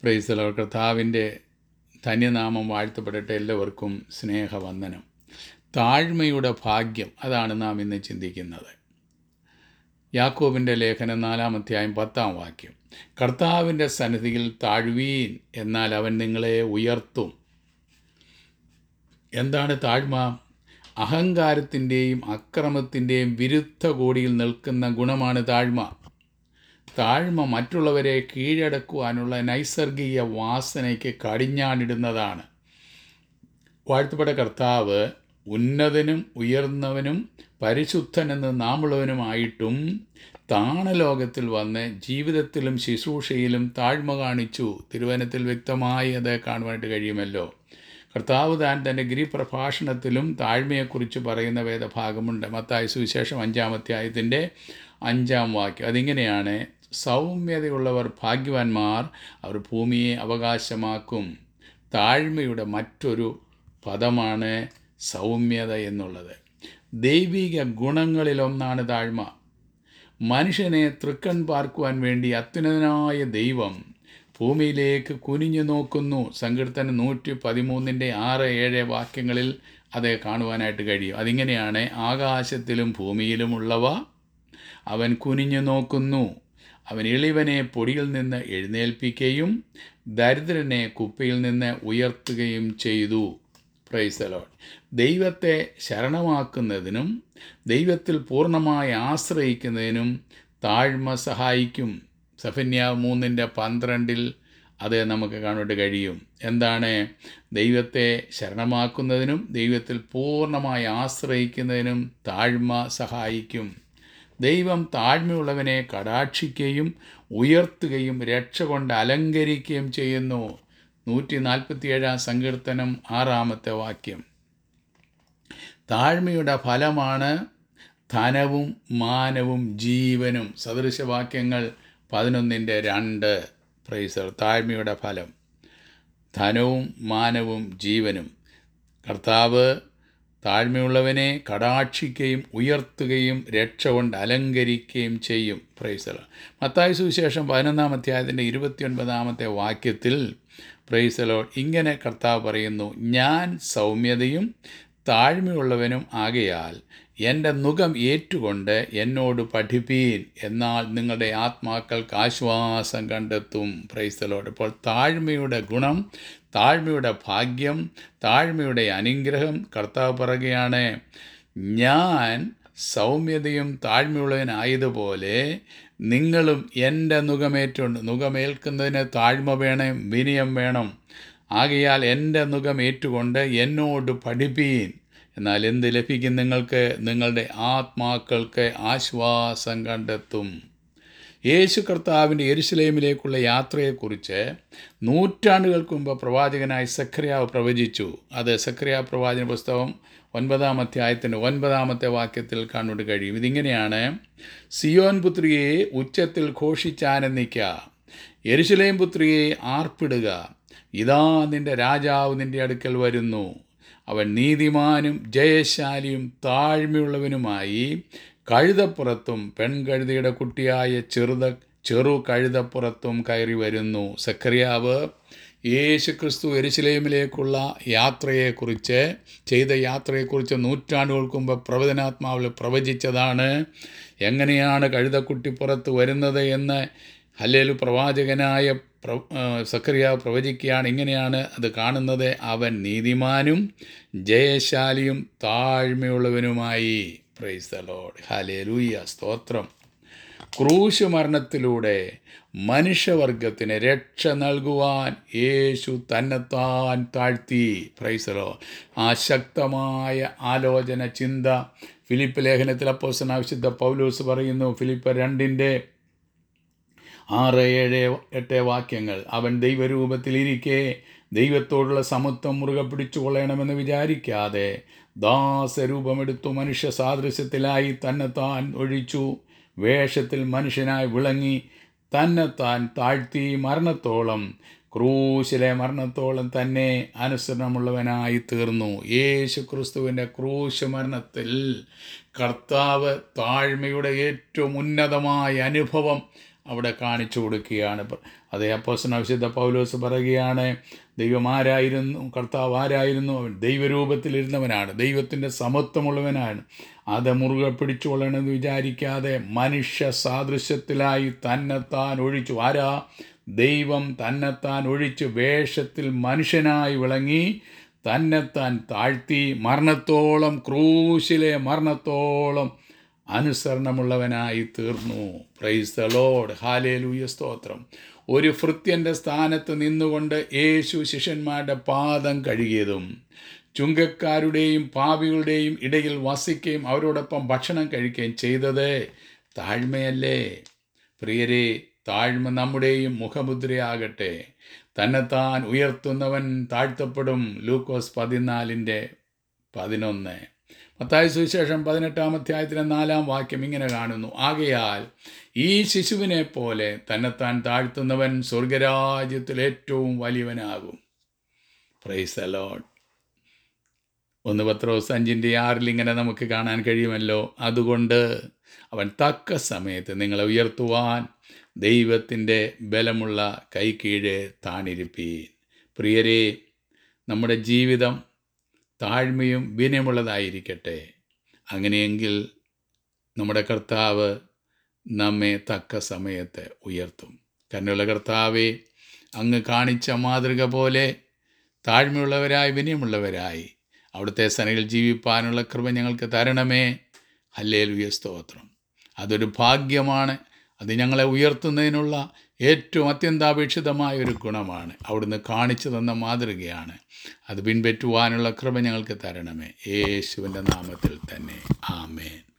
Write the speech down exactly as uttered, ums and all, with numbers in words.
Price the Lord. കർത്താവിൻ്റെ ധന്യനാമം വാഴ്ത്തപ്പെടട്ടെ. എല്ലാവർക്കും സ്നേഹവന്ദനം. താഴ്മയുടെ ഭാഗ്യം, അതാണ് നാം ഇന്ന് ചിന്തിക്കുന്നത്. യാക്കോബിൻ്റെ ലേഖനം നാലാം അധ്യായം പത്താം വാക്യം. കർത്താവിൻ്റെ സന്നിധിയിൽ താഴ്വീൻ, എന്നാൽ അവൻ നിങ്ങളെ ഉയർത്തും. എന്താണ് താഴ്മ? അഹങ്കാരത്തിൻ്റെയും അക്രമത്തിൻ്റെയും വിരുദ്ധ കോടിയിൽ നിൽക്കുന്ന ഗുണമാണ് താഴ്മ. താഴ്മ മറ്റുള്ളവരെ കീഴടക്കുവാനുള്ള നൈസർഗിക വാസനയ്ക്ക് കടിഞ്ഞാണിടുന്നതാണ്. വാഴ്ത്തപ്പെട്ട കർത്താവ് ഉന്നതനും ഉയർന്നവനും പരിശുദ്ധനെന്ന് നാമുള്ളവനുമായിട്ടും താണലോകത്തിൽ വന്ന് ജീവിതത്തിലും ശുശ്രൂഷയിലും താഴ്മ കാണിച്ചു. തിരുവചനത്തിൽ വ്യക്തമായി അത് കാണുവാനായിട്ട് കഴിയുമല്ലോ. കർത്താവ് താൻ തൻ്റെ ഗിരിപ്രഭാഷണത്തിലും താഴ്മയെക്കുറിച്ച് പറയുന്ന വേദഭാഗമുണ്ട്. മത്തായി സുവിശേഷം അഞ്ചാം അധ്യായത്തിൻ്റെ അഞ്ചാം വാക്യം. അതിങ്ങനെയാണ്: സൗമ്യതയുള്ളവർ ഭാഗ്യവാന്മാർ, അവർ ഭൂമിയെ അവകാശമാക്കും. താഴ്മയുടെ മറ്റൊരു പദമാണ് സൗമ്യത എന്നുള്ളത്. ദൈവിക ഗുണങ്ങളിലൊന്നാണ് താഴ്മ. മനുഷ്യനെ തൃക്കൺ പാർക്കുവാൻ വേണ്ടി അത്യുന്നതനായ ദൈവം ഭൂമിയിലേക്ക് കുനിഞ്ഞു നോക്കുന്നു. സങ്കീർത്തനം നൂറ്റി പതിമൂന്നിൻ്റെ ആറ് ഏഴ് വാക്യങ്ങളിൽ അത് കാണുവാനായിട്ട് കഴിയും. അതിങ്ങനെയാണ്: ആകാശത്തിലും ഭൂമിയിലുമുള്ളവ അവൻ കുനിഞ്ഞു നോക്കുന്നു. അവൻ എളിവനെ പൊടിയിൽ നിന്ന് എഴുന്നേൽപ്പിക്കുകയും ദരിദ്രനെ കുപ്പയിൽ നിന്ന് ഉയർത്തുകയും ചെയ്തു. Praise the lord. ദൈവത്തെ ശരണമാക്കുന്നതിനും ദൈവത്തിൽ പൂർണ്ണമായി ആശ്രയിക്കുന്നതിനും താഴ്മ സഹായിക്കും. സെഫന്യാവ് മൂന്നിൻ്റെ പന്ത്രണ്ടിൽ അത് നമുക്ക് കാണാനായിട്ട് കഴിയും. എന്താണ്? ദൈവത്തെ ശരണമാക്കുന്നതിനും ദൈവത്തിൽ പൂർണ്ണമായി ആശ്രയിക്കുന്നതിനും താഴ്മ സഹായിക്കും. ദൈവം താഴ്മയുള്ളവനെ കടാക്ഷിക്കുകയും ഉയർത്തുകയും രക്ഷ കൊണ്ട് അലങ്കരിക്കുകയും ചെയ്യുന്നു. നൂറ്റി നാൽപ്പത്തിയേഴാം സങ്കീർത്തനം ആറാമത്തെ വാക്യം. താഴ്മയുടെ ഫലമാണ് ധനവും മാനവും ജീവനും. സദൃശവാക്യങ്ങൾ പതിനൊന്നിൻ്റെ രണ്ട്. പ്രൈസ്. താഴ്മയുടെ ഫലം ധനവും മാനവും ജീവനും. കർത്താവ് താഴ്മയുള്ളവനെ കടാക്ഷിക്കുകയും ഉയർത്തുകയും രക്ഷ കൊണ്ട് അലങ്കരിക്കുകയും ചെയ്യും. പ്രൈസ്. മത്തായി സുവിശേഷം പതിനൊന്നാം അധ്യായത്തിൻ്റെ ഇരുപത്തിയൊൻപതാമത്തെ വാക്യത്തിൽ പ്രൈസ് ലോർഡ് ഇങ്ങനെ കർത്താവ് പറയുന്നു: ഞാൻ സൗമ്യതയും താഴ്മയുള്ളവനും ആകയാൽ എൻ്റെ നുകം ഏറ്റുകൊണ്ട് എന്നോട് പഠിപ്പീൻ, എന്നാൽ നിങ്ങളുടെ ആത്മാക്കൾക്ക് ആശ്വാസം കണ്ടെത്തും. Praise lord. ഇപ്പോൾ താഴ്മയുടെ ഗുണം, താഴ്മയുടെ ഭാഗ്യം, താഴ്മയുടെ അനുഗ്രഹം കർത്താവ് പറയുകയാണ്: ഞാൻ സൗമ്യതയും താഴ്മയുള്ളവനായതുപോലെ നിങ്ങളും എൻ്റെ നുകമേറ്റുണ്ട്. നുകമേൽക്കുന്നതിന് താഴ്മ വേണം, വിനയം വേണം. ആകയാൽ എൻ്റെ നുകം ഏറ്റുകൊണ്ട് എന്നോട് പഠിപ്പീൻ, എന്നാൽ എന്ത് ലഭിക്കും നിങ്ങൾക്ക്? നിങ്ങളുടെ ആത്മാക്കൾക്ക് ആശ്വാസം കണ്ടെത്തും. യേശു കർത്താവിൻ്റെ യെരുശലേമിലേക്കുള്ള യാത്രയെക്കുറിച്ച് നൂറ്റാണ്ടുകൾക്ക് മുമ്പ് പ്രവാചകനായ സഖറിയാവ് പ്രവചിച്ചു. അത് സഖറിയാവ് പ്രവാചന പുസ്തകം ഒൻപതാം അധ്യായത്തിൻ്റെ ഒൻപതാമത്തെ വാക്യത്തിൽ കാണുവാൻ കഴിയും. ഇതിങ്ങനെയാണ്: സിയോൻ പുത്രിയെ ഉച്ചത്തിൽ ഘോഷിച്ചാനന്ദിക്ക, യെരുശലേം പുത്രിയെ ആർപ്പിടുക. ഇതാ നിൻ്റെ രാജാവ് നിൻ്റെ അടുക്കൽ വരുന്നു. അവൻ നീതിമാനും ജയശാലിയും താഴ്മയുള്ളവനുമായി കഴുതപ്പുറത്തും പെൺകഴുതയുടെ കുട്ടിയായ ചെറുത ചെറു കഴുതപ്പുറത്തും കയറി വരുന്നു. സഖറിയാവ് യേശുക്രിസ്തു യെരുശലേമിലേക്കുള്ള യാത്രയെക്കുറിച്ച് ചെയ്ത യാത്രയെക്കുറിച്ച് നൂറ്റാണ്ടുകൾക്ക് മുമ്പ് പ്രവചനാത്മാവിൽ പ്രവചിച്ചതാണ്. എങ്ങനെയാണ് കഴുതക്കുട്ടി പുറത്ത് വരുന്നത് എന്ന് ഹല്ലേലൂയ പ്രവാചകനായ പ്ര സഖറിയാവ് പ്രവചിക്കുകയാണ്. ഇങ്ങനെയാണ് അത് കാണുന്നത്: അവൻ നീതിമാനും ജയശാലിയും താഴ്മയുള്ളവനുമായി. Praise the lord. ഹല്ലേലൂയ. സ്തോത്രം. ക്രൂശ് മരണത്തിലൂടെ മനുഷ്യവർഗത്തിന് രക്ഷ നൽകുവാൻ യേശു തന്നെത്താൻ താഴ്ത്തി. Praise the lord. ആ ശക്തമായ ആലോചന, ചിന്ത ഫിലിപ്പ് ലേഖനത്തിൽ അപ്പോസ്തലനായ വിശുദ്ധ പൗലോസ് പറയുന്നു. ഫിലിപ്പ് രണ്ടിൻ്റെ ആറ് ഏഴ് എട്ട് വാക്യങ്ങൾ. അവൻ ദൈവരൂപത്തിലിരിക്കെ ദൈവത്തോടുള്ള സമത്വം മുറുകെ പിടിച്ചു കൊള്ളണമെന്ന് വിചാരിക്കാതെ ദാസരൂപമെടുത്തു മനുഷ്യ സാദൃശ്യത്തിലായി തന്നെത്താൻ ഒഴിച്ചു. വേഷത്തിൽ മനുഷ്യനായി വിളങ്ങി തന്നെത്താൻ താഴ്ത്തി മരണത്തോളം, ക്രൂശിലെ മരണത്തോളം തന്നെ അനുസരണമുള്ളവനായി തീർന്നു. യേശു ക്രിസ്തുവിൻ്റെ ക്രൂശ് മരണത്തിൽ കർത്താവ് താഴ്മയുടെ ഏറ്റവും ഉന്നതമായ അനുഭവം അവിടെ കാണിച്ചു കൊടുക്കുകയാണ്. അതേ അപ്പോസ്തലനായ വിശുദ്ധ പൗലോസ് പറയുകയാണ്, ദൈവം ആരായിരുന്നു, കർത്താവ് ആരായിരുന്നു? അവൻ ദൈവരൂപത്തിലിരുന്നവനാണ്, ദൈവത്തിൻ്റെ സമത്വമുള്ളവനാണ്. അത് മുറുകെ പിടിച്ചുകൊള്ളണമെന്ന് വിചാരിക്കാതെ മനുഷ്യ സാദൃശ്യത്തിലായി തന്നെത്താൻ ഒഴിച്ചു. ആരാ? ദൈവം തന്നെത്താൻ ഒഴിച്ച് വേഷത്തിൽ മനുഷ്യനായി വിളങ്ങി തന്നെത്താൻ താഴ്ത്തി മരണത്തോളം, ക്രൂശിലെ മരണത്തോളം അനുസരണമുള്ളവനായി തീർന്നു. പ്രൈസ് ദ ലോർഡ്, ഹല്ലേലൂയ, സ്തോത്രം. ഒരു ഭൃത്യൻ്റെ സ്ഥാനത്ത് നിന്നുകൊണ്ട് യേശു ശിഷ്യന്മാരുടെ പാദം കഴുകിയതും ചുങ്കക്കാരുടെയും പാപികളുടെയും ഇടയിൽ വസിക്കുകയും അവരോടൊപ്പം ഭക്ഷണം കഴിക്കുകയും ചെയ്തത് താഴ്മയല്ലേ? പ്രിയരെ, താഴ്മ നമ്മുടെയും മുഖമുദ്രയാകട്ടെ. തന്നെത്താൻ ഉയർത്തുന്നവൻ താഴ്ത്തപ്പെടും. ലൂക്കോസ് പതിനാലിൻ്റെ പതിനൊന്ന്. മത്തായി സുവിശേഷം പതിനെട്ടാം അധ്യായത്തിലെ നാലാം വാക്യം ഇങ്ങനെ കാണുന്നു, ആകയാൽ ഈ ശിശുവിനെ പോലെ തന്നെത്താൻ താഴ്ത്തുന്നവൻ സ്വർഗരാജ്യത്തിൽ ഏറ്റവും വലിയവനാകും. Praise the Lord. ഒന്ന് പത്രോസ് അഞ്ചിൻ്റെ ആറിൽ ഇങ്ങനെ നമുക്ക് കാണാൻ കഴിയുമല്ലോ, അതുകൊണ്ട് അവൻ തക്ക സമയത്ത് നിങ്ങളെ ഉയർത്തുവാൻ ദൈവത്തിൻ്റെ ബലമുള്ള കൈക്കീഴെ താണിരിപ്പീൻ. പ്രിയരെ, നമ്മുടെ ജീവിതം താഴ്മയും വിനയമുള്ളതായിരിക്കട്ടെ. അങ്ങനെയെങ്കിൽ നമ്മുടെ കർത്താവ് നമ്മെ തക്ക സമയത്ത് ഉയർത്തും. കരുണയുള്ള കർത്താവേ, അങ്ങ് കാണിച്ച മാതൃക പോലെ താഴ്മയുള്ളവരായി വിനയമുള്ളവരായി അവിടുത്തെ സനയിൽ ജീവിപ്പാനുള്ള കൃപ ഞങ്ങൾക്ക് തരണമേ. ഹല്ലേലൂയ, സ്തോത്രം. അതൊരു ഭാഗ്യമാണ്. അത് ഞങ്ങളെ ഉയർത്തുന്നതിനുള്ള ഏറ്റവും അത്യന്താപേക്ഷിതമായ ഒരു ഗുണമാണ്. അവിടുന്ന് കാണിച്ചു തന്ന മാതൃകയാണ്. അത് പിൻപറ്റുവാനുള്ള കൃപ ഞങ്ങൾക്ക് തരണമേ. യേശുവിൻ്റെ നാമത്തിൽ തന്നെ, ആമേൻ.